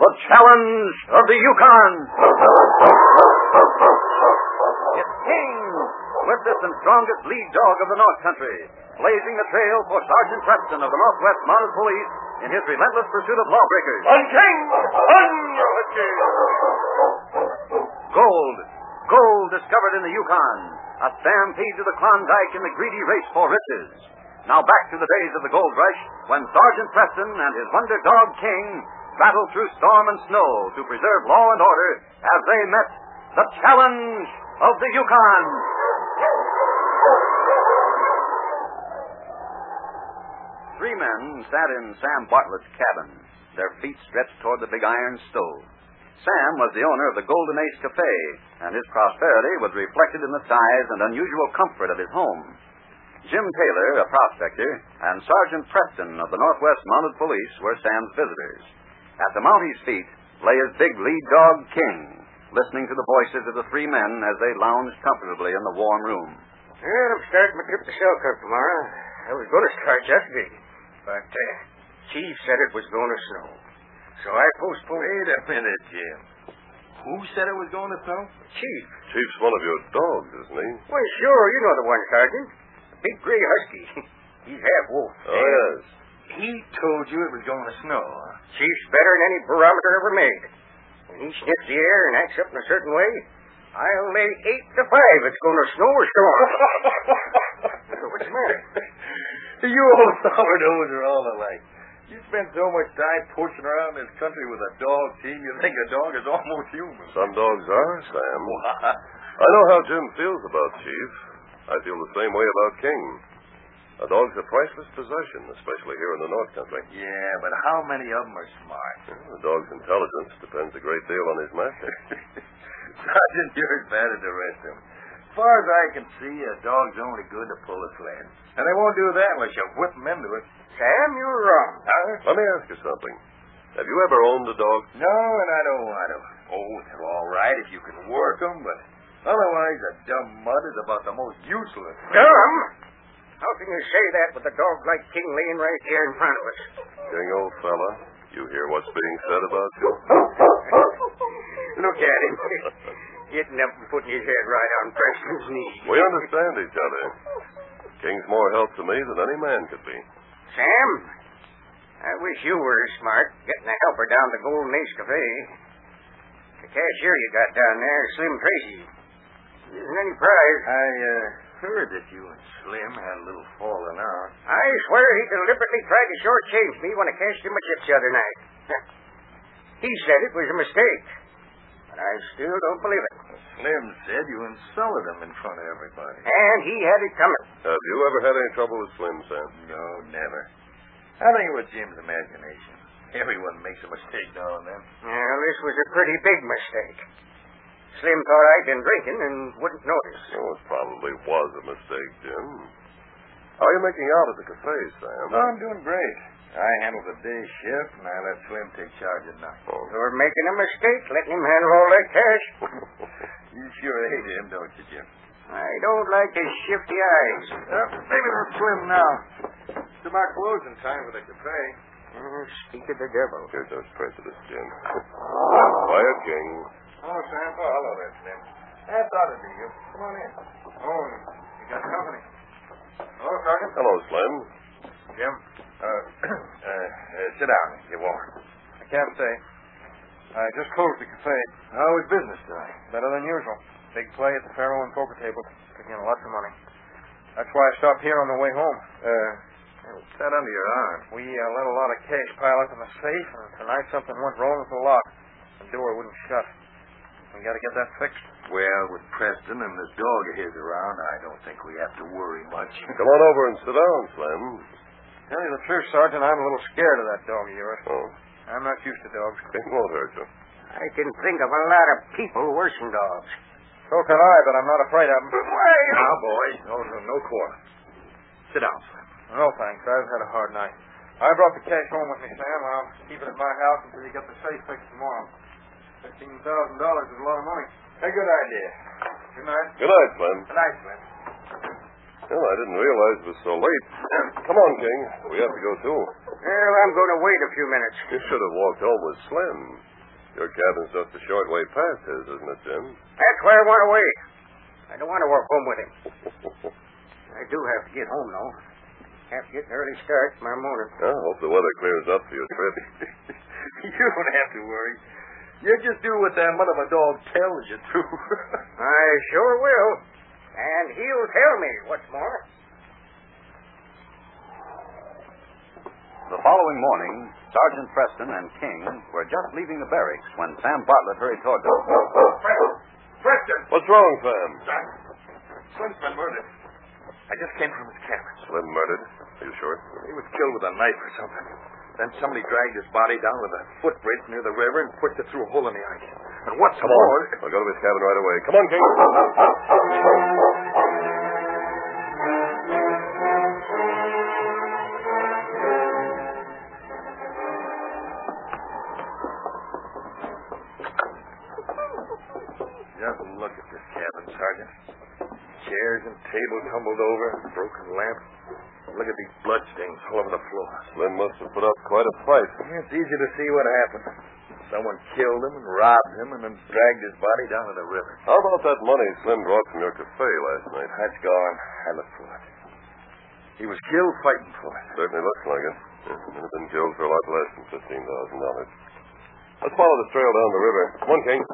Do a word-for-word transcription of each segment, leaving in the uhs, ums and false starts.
The Challenge of the Yukon. It's King, swiftest and strongest lead dog of the North Country, blazing the trail for Sergeant Preston of the Northwest Mounted Police in his relentless pursuit of lawbreakers. On King! On King! Gold. Gold discovered in the Yukon. A stampede to the Klondike in the greedy race for riches. Now back to the days of the gold rush, when Sergeant Preston and his wonder dog King battled through storm and snow to preserve law and order as they met the Challenge of the Yukon. Three men sat in Sam Bartlett's cabin, their feet stretched toward the big iron stove. Sam was the owner of the Golden Ace Cafe, and his prosperity was reflected in the size and unusual comfort of his home. Jim Taylor, a prospector, and Sergeant Preston of the Northwest Mounted Police were Sam's visitors. At the Mounties' feet lay his big lead dog, King, listening to the voices of the three men as they lounged comfortably in the warm room. Well, I'm starting my trip to Selkirk tomorrow. I was going to start yesterday, but uh, Chief said it was going to snow. So I postponed. Wait a minute, Jim. Who said it was going to snow? Chief. Chief's one of your dogs, isn't he? Well, sure, you know the one, Sergeant. A big gray husky. He's half wolf. Oh, yes. He told you it was going to snow, huh? Chief's better than any barometer ever made. When he sniffs the air and acts up in a certain way, I'll lay eight to five it's going to snow or storm. What's the matter? You old sourdoughs are all alike. You spend so much time pushing around this country with a dog team, you think a dog is almost human. Some dogs are, Sam. I know how Jim feels about Chief. I feel the same way about King. A dog's a priceless possession, especially here in the North Country. Yeah, but how many of them are smart? Well, a dog's intelligence depends a great deal on his master. Sergeant, you're as bad as the rest of them. As far as I can see, a dog's only good to pull a sled. And they won't do that unless you whip them into it. Sam, you're wrong. Huh? Let me ask you something. Have you ever owned a dog? No, and I don't want to. Oh, they're all right if you can work them, but otherwise a dumb mutt is about the most useless. Dumb? How can you say that with a dog like King laying right here in front of us? King, old fella, you hear what's being said about you? Look at him. Getting up and putting his head right on Preston's knee. We understand each other. King's more help to me than any man could be. Sam, I wish you were as smart, getting a helper down the Golden Ace Cafe. The cashier you got down there, Slim Tracy, isn't any prize. I, uh, heard that you and Slim had a little falling out. I swear he deliberately tried to shortchange me when I cashed him a chip the other night. He said it was a mistake, but I still don't believe it. Slim said you insulted him in front of everybody. And he had it coming. Have you ever had any trouble with Slim, Sam? No, never. I think it was Jim's imagination. Everyone makes a mistake now and then. Well, this was a pretty big mistake. Slim thought I'd been drinking and wouldn't notice. Oh, it probably was a mistake, Jim. How are you making out at the cafe, Sam? Oh, I'm doing great. I handled the day shift, and I let Slim take charge at night. Oh. You're making a mistake letting him handle all that cash. You sure hate him, don't you, Jim? I don't like his shifty eyes. Well, maybe they're Slim now. It's about closing time for the cafe. Oh, speak of the devil. Here's our president, Jim. Quiet, King. Hello, Sam. Oh, hello there, Slim. I thought it'd be you. Come on in. Oh, you got company. Hello, Sergeant. Hello, Slim. Jim. Uh, uh, uh, sit down if you want. I can't say. I just closed the cafe. How was business today? Better than usual. Big play at the faro and poker tables. Taking in lots of money. That's why I stopped here on the way home. Uh, what's that under your arm? We uh, let a lot of cash pile up in the safe, and tonight something went wrong with the lock. The door wouldn't shut. We got to get that fixed. Well, with Preston and this dog of his around, I don't think we have to worry much. Come on over and sit down, Slim. Tell you the truth, Sergeant, I'm a little scared of that dog of yours. Oh, I'm not used to dogs. it won't hurt you. I can think of a lot of people worse than dogs. So can I, but I'm not afraid of them. Why? Now, boys, no, no, no quarter. Sit down, Slim. No, thanks. I've had a hard night. I brought the cash home with me, Sam. I'll keep it at my house until you get the safe fixed tomorrow. Fifteen thousand dollars is a lot of money. A good idea. Good night. Good night, Slim. Good night, Slim. Well, I didn't realize it was so late. Come on, King. We have to go, too. Well, I'm going to wait a few minutes. You should have walked home with Slim. Your cabin's just a short way past his, isn't it, Jim? That's where I want to wait. I don't want to walk home with him. I do have to get home, though. Have to get an early start tomorrow morning. I hope the weather clears up for your trip. You don't have to worry. You just do what that mother of a dog tells you to. I sure will. And he'll tell me what's more. The following morning, Sergeant Preston and King were just leaving the barracks when Sam Bartlett hurried toward them. Preston! Preston! What's wrong, Sam? Slim's been murdered. I just came from his cabin. Slim murdered? Are you sure? He was killed with a knife or something. Then somebody dragged his body down to the footbridge near the river and pushed it through a hole in the ice. And what's Come more... on. I'll go to his cabin right away. Come on, King. Just look at this cabin, Sergeant. Chairs and table tumbled over, broken lamp. Look at these bloodstains all over the floor. Slim must have put up quite a fight. It's easy to see what happened. Someone killed him and robbed him and then dragged his body down to the river. How about that money Slim brought from your cafe last night? That's gone. I looked for it. He was killed fighting for it. Certainly looks like it. Yeah, he'd have been killed for a lot less than fifteen thousand dollars. Let's follow this trail down the river. Come on, King.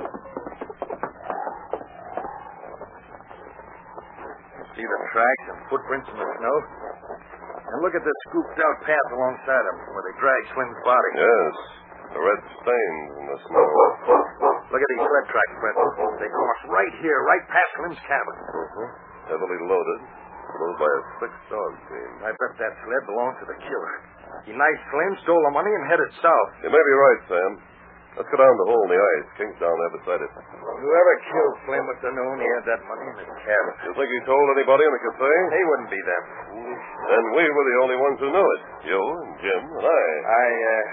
See the tracks and footprints in the snow? And look at this scooped-out path alongside them where they dragged Slim's body. Yes, the red stains in the snow. Look at these sled tracks, Preston. They cross right here, right past Slim's cabin. Uh-huh. Heavily loaded. Followed by a six-dog team. I bet that sled belonged to the killer. He knifed Slim, stole the money, and headed south. You may be right, Sam. Let's go down the hole in the ice. King's down there beside it. Whoever killed Slim must have known he had that money in his cabin. You think he told anybody in the cafe? He wouldn't be them. And we were the only ones who knew it. You and Jim and I. I, uh...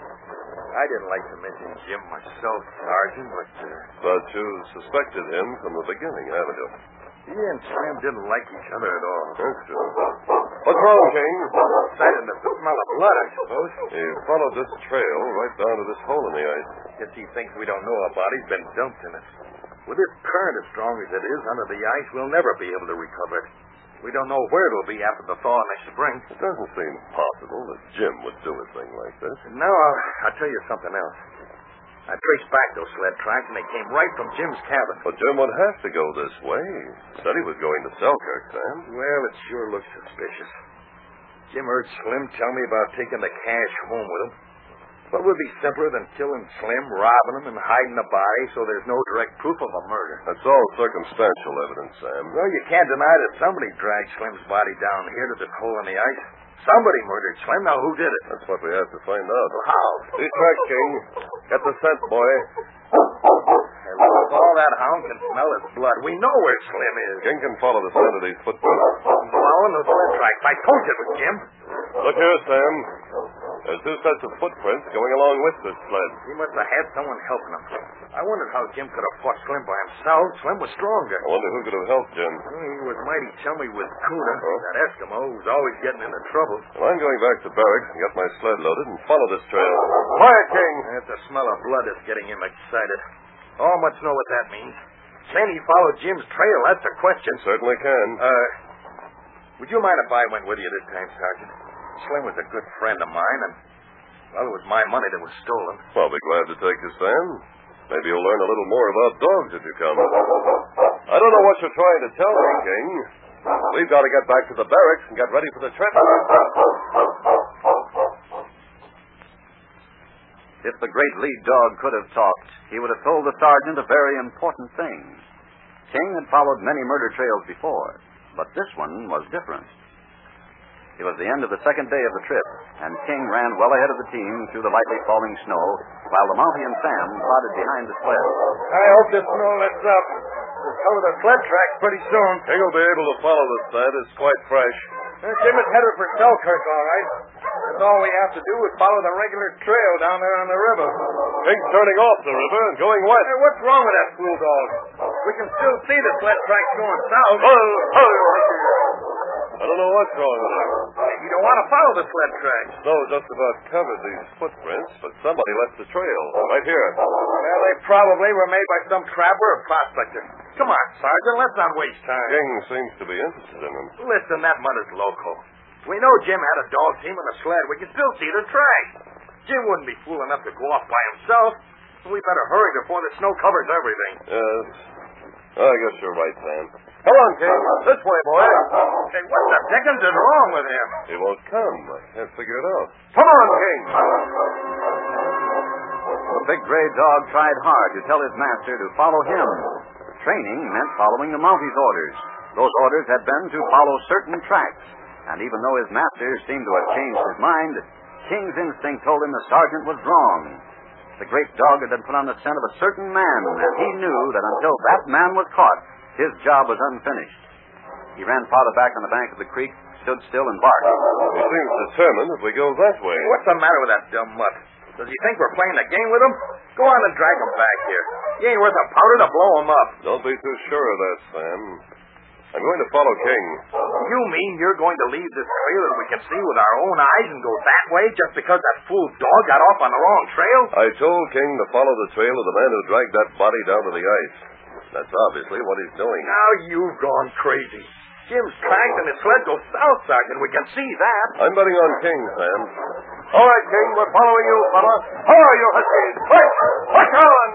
I didn't like to mention Jim myself, Sergeant, but, uh... But you suspected him from the beginning, haven't you? He and Slim didn't like each other at all. That's true. What's wrong, King? Excited to smell of blood, I suppose. He followed this trail right down to this hole in the ice. Guess he thinks we don't know about it. He's been dumped in it. With this current as strong as it is under the ice, we'll never be able to recover it. We don't know where it'll be after the thaw next spring. It doesn't seem possible that Jim would do a thing like this. Now, I'll, I'll tell you something else. I traced back those sled tracks, and they came right from Jim's cabin. But Jim would have to go this way. He said he was going to Selkirk, Sam. Well, it sure looks suspicious. Jim heard Slim tell me about taking the cash home with him. What would be simpler than killing Slim, robbing him, and hiding the body so there's no direct proof of a murder? That's all circumstantial evidence, Sam. Well, you can't deny that somebody dragged Slim's body down here to this hole in the ice. Somebody murdered Slim. Now, who did it? That's what we have to find out. Well, how? These tracks, King. Get the scent, boy. Hey, look, all that hound can smell is blood. We know where Slim is. King can follow the scent of these footprints. I'm following those sled tracks. I told you it was Jim. Look here, Sam. There's two sets of footprints going along with this sled. He must have had someone helping him. I wondered how Jim could have fought Slim by himself. Slim was stronger. I wonder who could have helped Jim. Well, he was mighty chummy with Kuna, Uh-huh. that Eskimo who's always getting into trouble. Well, I'm going back to barracks and get my sled loaded and follow this trail. Quiet, King. That's the smell of blood that's getting him excited. All must know what that means. Saying he followed Jim's trail, that's the question. Certainly can. Uh, would you mind if I went with you this time, Sergeant? Slim was a good friend of mine, and, well, it was my money that was stolen. I'll be glad to take you, Sam. Maybe you'll learn a little more about dogs if you come. I don't know what you're trying to tell me, King. We've got to get back to the barracks and get ready for the trip. If the great lead dog could have talked, he would have told the sergeant a very important thing. King had followed many murder trails before, but this one was different. It was the end of the second day of the trip, and King ran well ahead of the team through the lightly falling snow, while the Mountie and Sam plodded behind the sled. I hope this snow lets up. We'll cover the sled tracks pretty soon. King will be able to follow the sled. It's quite fresh. Uh, Jim is headed for Selkirk, all right. That's all we have to do is follow the regular trail down there on the river. King's turning off the river and going west. Hey, what's wrong with that fool dog? We can still see the sled tracks going south. Oh, oh, I don't know what's wrong with him. He You don't want to follow the sled tracks. Snow just about covered these footprints, but somebody left the trail. Right here. Well, they probably were made by some trapper or prospector. Come on, Sergeant, let's not waste time. King seems to be interested in them. Listen, that mud is local. We know Jim had a dog team and a sled. We can still see the tracks. Jim wouldn't be fool enough to go off by himself. We better hurry before the snow covers everything. Yes. I guess you're right, Sam. Come on, King. This way, boy. Hey, what the dickens is wrong with him? He won't come. I can't figure it out. Come on, King. The big gray dog tried hard to tell his master to follow him. Training meant following the Mountie's orders. Those orders had been to follow certain tracks. And even though his master seemed to have changed his mind, King's instinct told him the sergeant was wrong. The great dog had been put on the scent of a certain man, and he knew that until that man was caught, his job was unfinished. He ran farther back on the bank of the creek, stood still, and barked. He seems determined that we go that way. What's the matter with that dumb mutt? Does he think we're playing a game with him? Go on and drag him back here. He ain't worth a powder to blow him up. Don't be too sure of that, Sam. I'm going to follow King. You mean you're going to leave this trail that we can see with our own eyes and go that way just because that fool dog got off on the wrong trail? I told King to follow the trail of the man who dragged that body down to the ice. That's obviously what he's doing. Now you've gone crazy. Jim's tracks and his sled go south, Sergeant. We can see that. I'm betting on King, Sam. All right, King, we're following you, fella. Hurry, you huskies! Quick! Push on!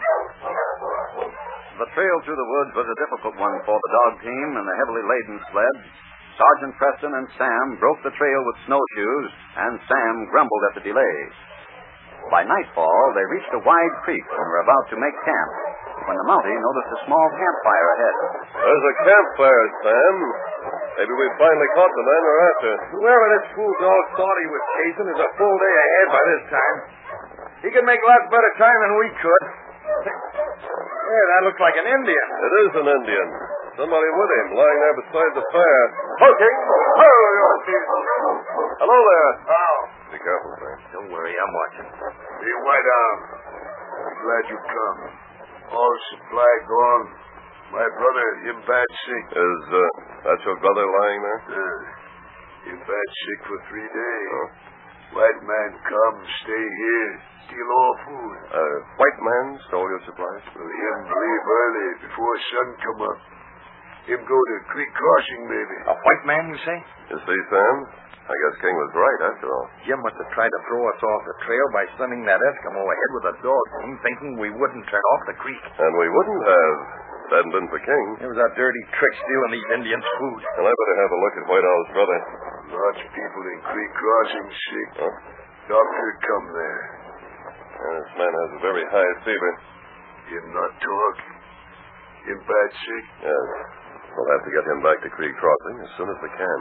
The trail through the woods was a difficult one for the dog team and the heavily laden sled. Sergeant Preston and Sam broke the trail with snowshoes, and Sam grumbled at the delay. By nightfall, they reached a wide creek and were about to make camp when the Mountie noticed a small campfire ahead. There's a campfire, Sam. Maybe we've finally caught the man we're after. Whoever this fool dog thought he was chasing is a full day ahead by this time. He could make lots better time than we could. Yeah, that looks like an Indian. It is an Indian. Somebody with him, lying there beside the fire. Oh, King! Oh, you huskies! Hello there. Oh. Be careful, Sam. Don't worry, I'm watching. Hey, White Owl. I'm glad you come. All supply gone. My brother, him bad sick. Is, uh, that your brother lying there? Uh, him bad sick for three days. Oh. White man come, stay here, steal all food. Uh, white man stole your supplies? Well, him leave early before sun come up. Him go to creek crossing, maybe. A white man, you say? You see, Sam? I guess King was right, after all. Jim must have tried to throw us off the trail by sending that Eskimo ahead with a dog team, thinking we wouldn't turn off the creek. And we wouldn't have. If it hadn't been for King. It was a dirty trick stealing these Indians' food. Well, I better have a look at White Owl's brother. Lots of people in creek crossing sick. Huh? Doctor come there. Uh, this man has a very high fever. Him not talk. Him bad sick. Yes. We'll have to get him back to Creek Crossing as soon as we can.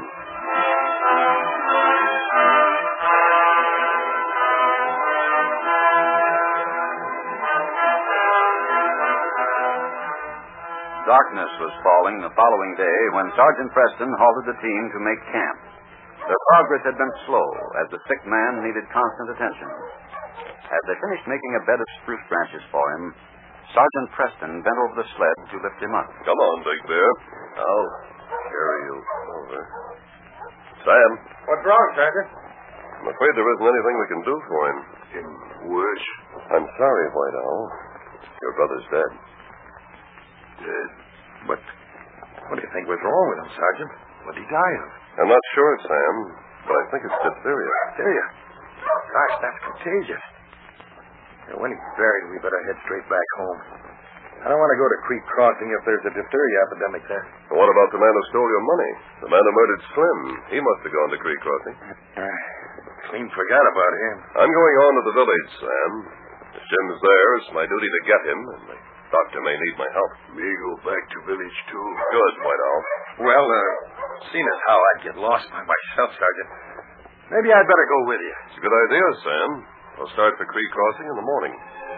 Darkness was falling the following day when Sergeant Preston halted the team to make camp. Their progress had been slow, as the sick man needed constant attention. As they finished making a bed of spruce branches for him, Sergeant Preston bent over the sled to lift him up. Come on, Big Bear. I'll carry you over. Sam. What's wrong, Sergeant? I'm afraid there isn't anything we can do for him. Him worse. I'm sorry, White Owl. Your brother's dead. Dead. But what do you think was wrong with him, Sergeant? What did he die of? I'm not sure, Sam, but I think it's diphtheria. Diphtheria? Gosh, that's contagious. Now, when he's buried, we better head straight back home. I don't want to go to Creek Crossing if there's a diphtheria epidemic there. But what about the man who stole your money? The man who murdered Slim. He must have gone to Creek Crossing. Uh, clean forgot about him. I'm going on to the village, Sam. If Jim's there, it's my duty to get him, and the doctor may need my help. Me go back to village, too. Good, White Owl. Well, uh, seeing as how I'd get lost by myself, Sergeant, maybe I'd better go with you. It's a good idea, Sam. We'll start for Creek Crossing in the morning.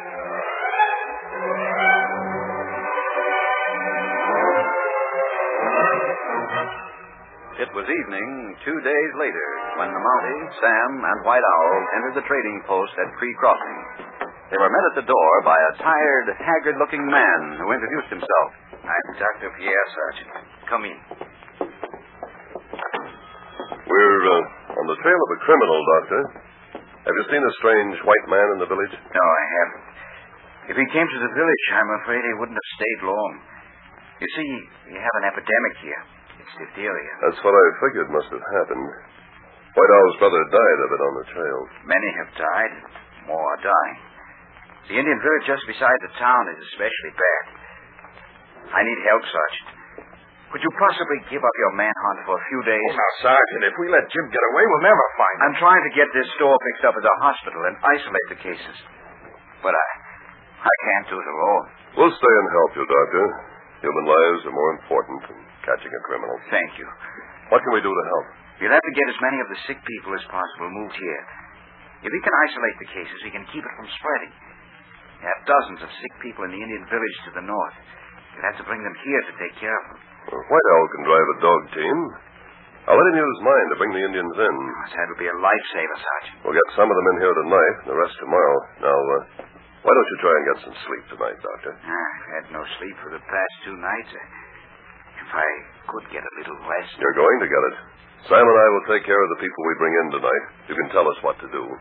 It was evening two days later when the Mountie, Sam, and White Owl entered the trading post at Creek Crossing. They were met at the door by a tired, haggard-looking man who introduced himself. I'm Doctor Pierre, Sergeant. Come in. We're uh, on the trail of a criminal, Doctor. Have you seen a strange white man in the village? No, I haven't. If he came to the village, I'm afraid he wouldn't have stayed long. You see, we have an epidemic here. It's diphtheria. That's what I figured must have happened. White Owl's brother died of it on the trail. Many have died, and more are dying. The Indian village just beside the town is especially bad. I need help, Sergeant. Could you possibly give up your manhunt for a few days? Oh, now, Sergeant, if we let Jim get away, we'll never find him. I'm trying to get this store fixed up as a hospital and isolate the cases. But I I can't do it alone. We'll stay and help you, Doctor. Human lives are more important than catching a criminal. Thank you. What can we do to help? You'll have to get as many of the sick people as possible moved here. If we can isolate the cases, we can keep it from spreading. We have dozens of sick people in the Indian village to the north. You'll have to bring them here to take care of them. Well, White Owl can drive a dog team. I'll let him use mine to bring the Indians in. That'll be a lifesaver, Sergeant. We'll get some of them in here tonight and the rest tomorrow. Now, uh, why don't you try and get some sleep tonight, Doctor? I've had no sleep for the past two nights. If I could get a little rest. You're going to get it. Sam and I will take care of the people we bring in tonight. You can tell us what to do.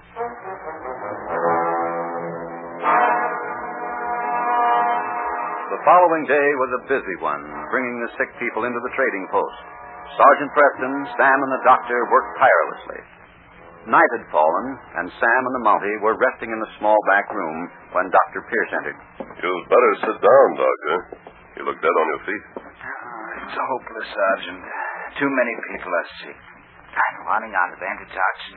The following day was a busy one, bringing the sick people into the trading post. Sergeant Preston, Sam, and the doctor worked tirelessly. Night had fallen, and Sam and the Mountie were resting in the small back room when Doctor Pierce entered. You'd better sit down, Doctor. You look dead on your feet. Oh, it's hopeless, Sergeant. Too many people are sick. I'm running out of antitoxin.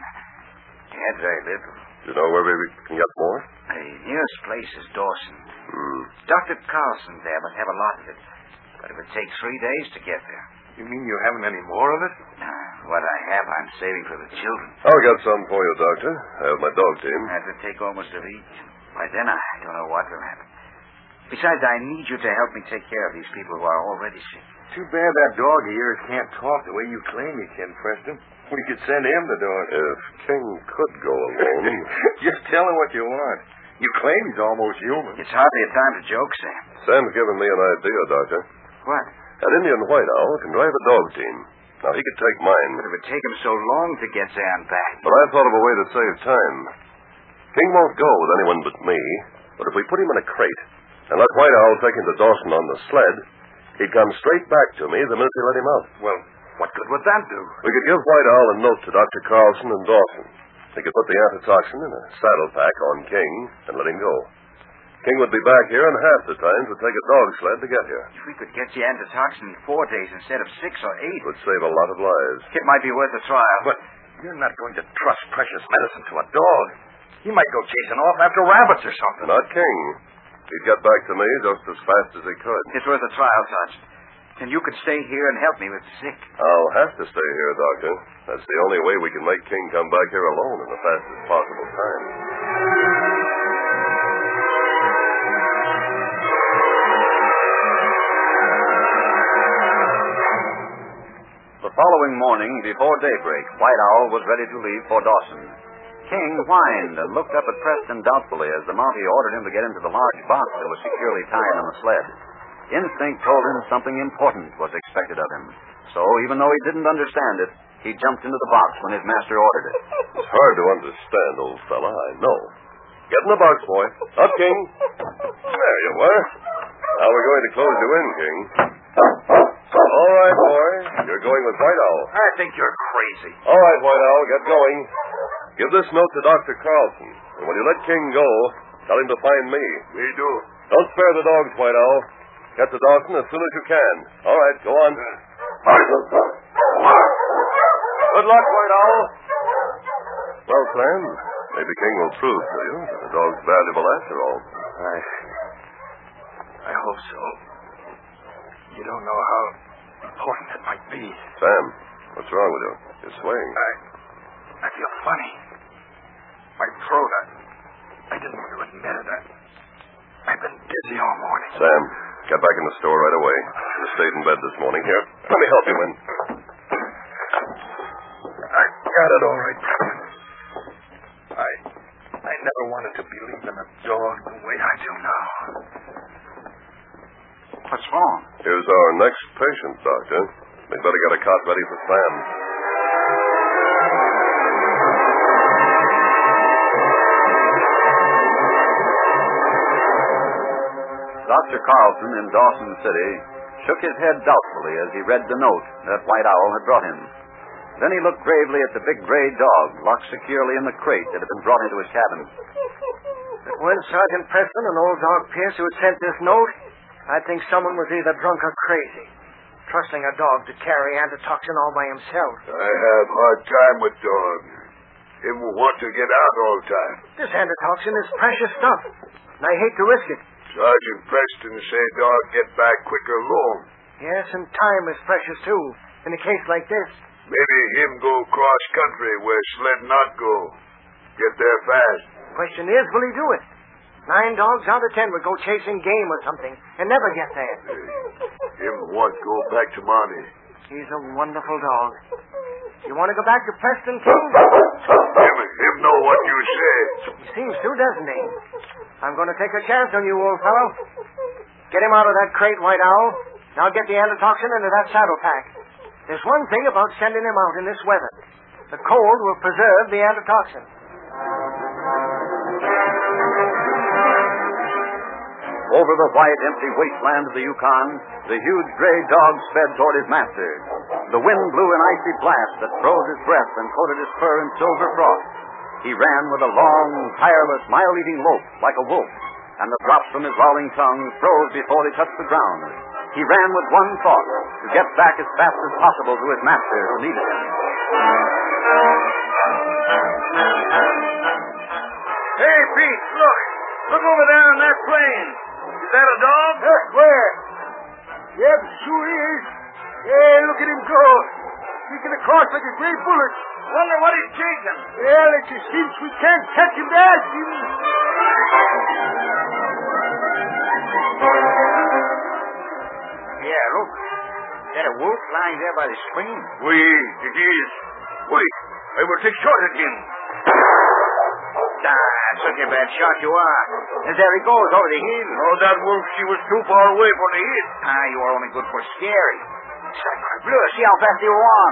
I had very little. Do you know where we can get more? The nearest place is Dawson. Hmm. Doctor Carlson there must have a lot of it. But it would take three days to get there. You mean you haven't any more of it? Uh, what I have, I'm saving for the children. I'll get some for you, Doctor. I have my dog team. That would take almost a week. By then, I don't know what will happen. Besides, I need you to help me take care of these people who are already sick. Too bad that dog of yours can't talk the way you claim he can, Preston. We could send him to do it. If King could go alone. Just tell him what you want. You claim he's almost human. It's hardly a time to joke, Sam. Sam's given me an idea, Doctor. What? That Indian White Owl can drive a dog team. Now, he could take mine. But it would take him so long to get Sam back. But I thought of a way to save time. King won't go with anyone but me. But if we put him in a crate and let White Owl take him to Dawson on the sled, he'd come straight back to me the minute we let him out. Well, what good would that do? We could give White Owl a note to Doctor Carlson and Dawson. They could put the antitoxin in a saddle pack on King and let him go. King would be back here in half the time it would take a dog sled to get here. If we could get the antitoxin in four days instead of six or eight, It would save a lot of lives. it might be worth a trial. But you're not going to trust precious medicine to a dog. He might go chasing off after rabbits or something. Not King. He'd get back to me just as fast as he could. It's worth a trial, Sergeant. And you could stay here and help me with the sick. I'll have to stay here, Doctor. That's the only way we can make King come back here alone in the fastest possible time. The following morning, before daybreak, White Owl was ready to leave for Dawson. King whined and looked up at Preston doubtfully as the Mountie ordered him to get into the large box that was securely tied on the sled. Instinct told him something important was expected of him. So, even though he didn't understand it, he jumped into the box when his master ordered it. It's hard to understand, old fella, I know. Get in the box, boy. Up, King. There you are. Now we're going to close you in, King. All right, boy. You're going with White Owl. I think you're crazy. All right, White Owl, get going. Give this note to Doctor Carlson. And when you let King go, tell him to find me. We do. Don't spare the dogs, White Owl. Get to Dawson as soon as you can. All right, go on. Good luck, White Owl. Well, Sam, maybe King will prove to you that the dog's valuable after all. I... I hope so. You don't know how important it might be. Sam, what's wrong with you? You're swaying. I... I feel funny. My throat, I... I didn't want to admit it. I, I've been dizzy all morning. Sam, get back in the store right away. You stayed in bed this morning. Here, let me help you in. I got it all right, Preston. I... I never wanted to believe in a dog the way I do now. What's wrong? Here's our next patient, Doctor. We'd better get a cot ready for Sam. Doctor Carlson in Dawson City shook his head doubtfully as he read the note that White Owl had brought him. Then he looked gravely at the big gray dog locked securely in the crate that had been brought into his cabin. If it weren't Sergeant Preston and old dog Pierce who had sent this note, I'd think someone was either drunk or crazy, trusting a dog to carry antitoxin all by himself. I have hard time with dog. Him will want to get out all the time. This antitoxin is precious stuff, and I hate to risk it. Sergeant Preston say dog get back quicker long. Yes, and time is precious, too, in a case like this. Maybe him go cross country where sled not go. Get there fast. Question is, will he do it? Nine dogs out of ten would go chasing game or something and never get there. Him want go back to Monty. He's a wonderful dog. You want to go back to Preston, King? Him, him know what you say. He seems to, doesn't he? I'm going to take a chance on you, old fellow. Get him out of that crate, White Owl. Now get the antitoxin into that saddle pack. There's one thing about sending him out in this weather. The cold will preserve the antitoxin. Over the white, empty wasteland of the Yukon, the huge gray dog sped toward his master. The wind blew an icy blast that froze his breath and coated his fur in silver frost. He ran with a long, tireless, mile-eating lope like a wolf, and the drops from his lolling tongue froze before they touched the ground. He ran with one thought, to get back as fast as possible to his master who needed him. Hey, Pete, look. Look over there on that plain. Is that a dog? Uh, where? Yep, sure he is. Hey, look at him go. Sneaking across like a great bullet. Wonder what he's chasing. Well, it's a cinch we can't catch him to ask him. Yeah, look. Is that a wolf lying there by the stream? Oui, it is. Wait, I will take shot at him. Ah, such a bad shot you are. And there he goes, over the hill. Oh, that wolf, she was too far away for the hit. Ah, you are only good for scary. Blue, see how fast you run.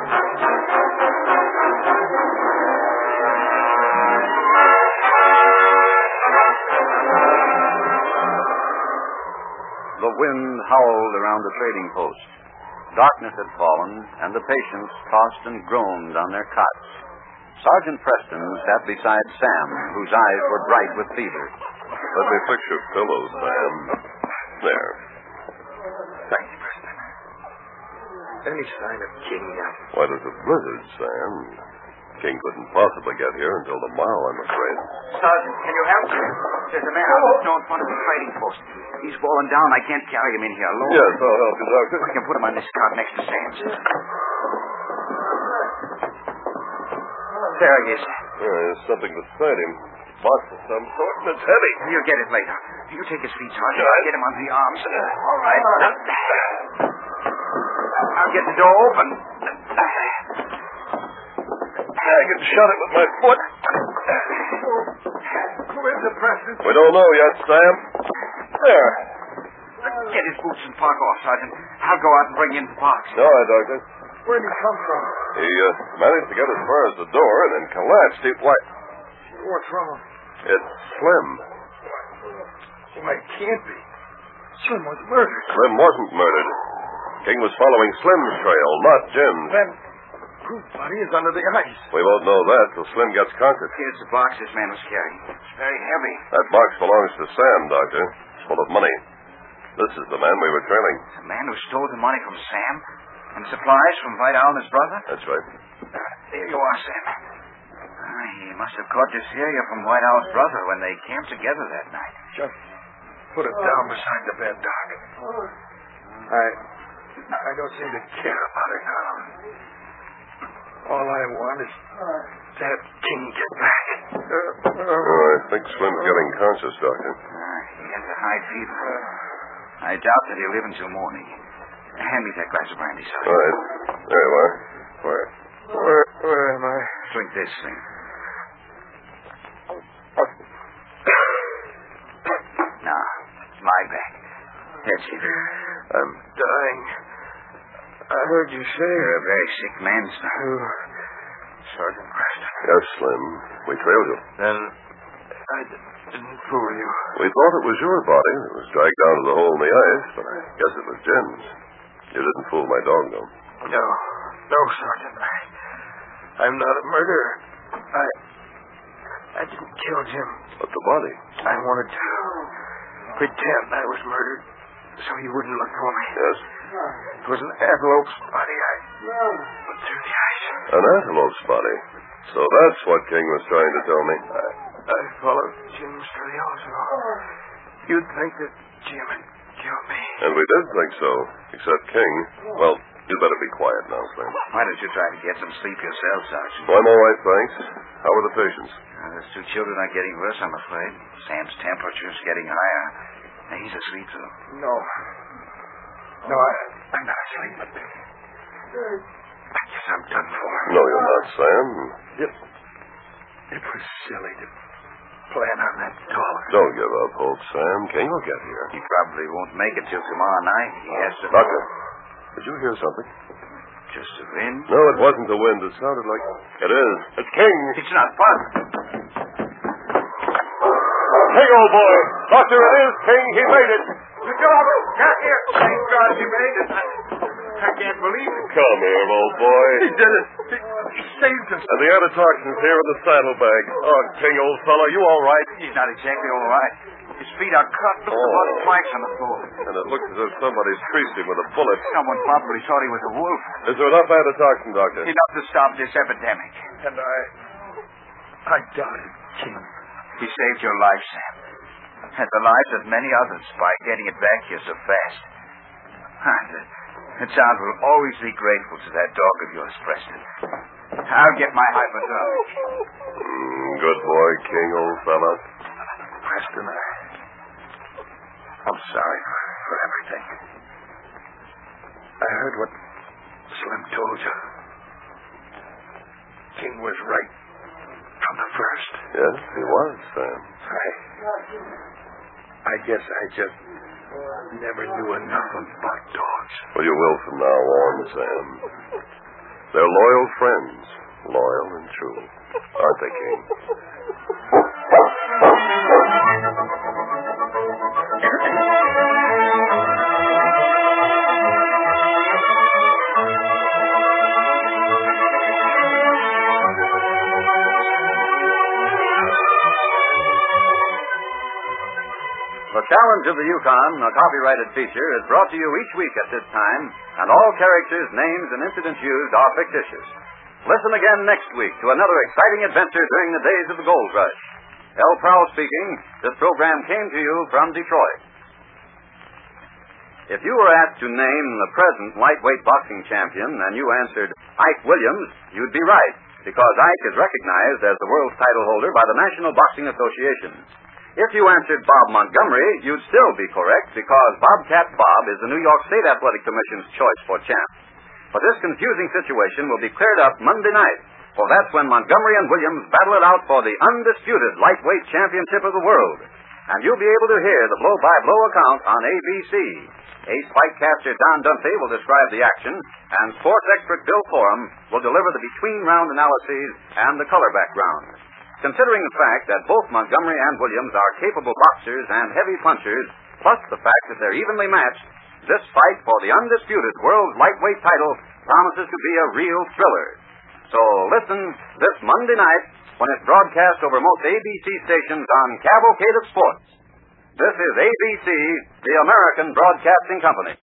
The wind howled around the trading post. Darkness had fallen, and the patients tossed and groaned on their cots. Sergeant Preston sat beside Sam, whose eyes were bright with fever. Let me fix your pillow, Sam. There. Thank you, Preston. Any sign of King yet? Why, there's a blizzard, Sam. King couldn't possibly get here until tomorrow, I'm afraid. Sergeant, can you help me? There's a man out of snow in front of the trading post. He's fallen down. I can't carry him in here alone. Yes, I'll help you, Doctor. I can put him on this cart next to Sam's. There he is. There's something beside him. Box of some sort, and it's heavy. You'll get it later. You take his feet, Sergeant. Sure. I'll get him on the arms. All right. I'll get the door open. I can shut it with my foot. Who is it, Preston? We don't know yet, Sam. There. Get his boots and park off, Sergeant. I'll go out and bring in the box. All right, Doctor. Where did he come from? He uh, managed to get as far as the door and then collapsed. He, why, What's wrong? it's Slim. Why, it can't be. Slim was murdered. Slim wasn't murdered. King was following Slim's trail, not Jim's. Then whose body is under the ice? We won't know that till Slim gets conquered. Here's the box this man was carrying. It's very heavy. That box belongs to Sam, Doctor. It's full of money. This is the man we were trailing. The man who stole the money from Sam and supplies from White Owl and his brother? That's right. Uh, there you are, Sam. Uh, he must have caught this area from White Owl's brother when they camped together that night. Just put it down beside the bed, Doc. I I don't seem to care about it now. All I want is to have King get back. Oh, I think Slim's getting conscious, Doctor. Uh, he has a high fever. I doubt that he'll live until morning. Hand me that glass of brandy, All Sergeant. right. There you are. Where, where, where am I? Drink this thing. Now, lie back. That's it. I'm dying. I heard you say... You're a very sick man, sir. Oh, Sergeant Preston. Yes, Slim. We trailed you. Then I'd didn't fool you. We thought it was your body that was dragged down to the hole in the ice, but I guess it was Jim's. You didn't fool my dog, though. No. No, Sergeant. I, I'm not a murderer. I... I didn't kill Jim. But the body? I wanted to pretend I was murdered so he wouldn't look for me. Yes? It was an antelope's body I put through the ice. An antelope's body? So that's what King was trying to tell me. I, I followed Jim's to the Oslo. You'd think that Jim had killed me. And we did think so, except King. Well, you'd better be quiet now, Slim. Why don't you try to get some sleep yourself, Sergeant? Well, I'm all right, thanks. How are the patients? Uh, those two children are getting worse, I'm afraid. Sam's temperature's getting higher. Now, he's asleep, though. No. No, I, I'm not asleep, but I guess I'm done for. No, you're not, Sam. It, it was silly to plan on that dog. Don't give up hope, Sam. King will get here. He probably won't make it till tomorrow night. He has to... Doctor, did you hear something? Just the wind? No, it wasn't the wind. It sounded like... It is. It's King. It's not fun. King, old boy. Doctor, it is King. He made it. The dog got here. Thank God he made it. I, I can't believe it. Come here, old boy. He did it. He, he saved us. And the antitoxin's here in the saddlebag. Oh, King, old fellow, you all right? He's not exactly all right. His feet are cut. Look at the blood flags on the floor. And it looks as if somebody's creased him with a bullet. Someone probably thought he was a wolf. Is there enough antitoxin, Doctor? Enough to stop this epidemic. And I... I doubted King. He saved your life, Sam. And the lives of many others by getting it back here so fast. And the, the town will always be grateful to that dog of yours, Preston. I'll get my hypodermic. Mm, good boy, King, old fellow. Preston, I... I'm sorry for, for everything. I heard what Slim told you. King was right from the first. Yes, he was, Sam. I... I guess I just never knew enough about dogs. Well, you will from now on, Sam. They're loyal friends. Loyal and true. Aren't they, King? The Challenge of the Yukon, a copyrighted feature, is brought to you each week at this time, and all characters, names, and incidents used are fictitious. Listen again next week to another exciting adventure during the days of the gold rush. L. Prowl speaking. This program came to you from Detroit. If you were asked to name the present lightweight boxing champion and you answered Ike Williams, you'd be right, because Ike is recognized as the world's title holder by the National Boxing Association. If you answered Bob Montgomery, you'd still be correct, because Bobcat Bob is the New York State Athletic Commission's choice for champ. But this confusing situation will be cleared up Monday night, for that's when Montgomery and Williams battle it out for the undisputed lightweight championship of the world. And you'll be able to hear the blow-by-blow account on A B C. Ace fightcaster Don Dunphy will describe the action, and sports expert Bill Forum will deliver the between-round analyses and the color background. Considering the fact that both Montgomery and Williams are capable boxers and heavy punchers, plus the fact that they're evenly matched, this fight for the undisputed world lightweight title promises to be a real thriller. So listen this Monday night when it's broadcast over most A B C stations on Cavalcade of Sports. This is A B C, the American Broadcasting Company.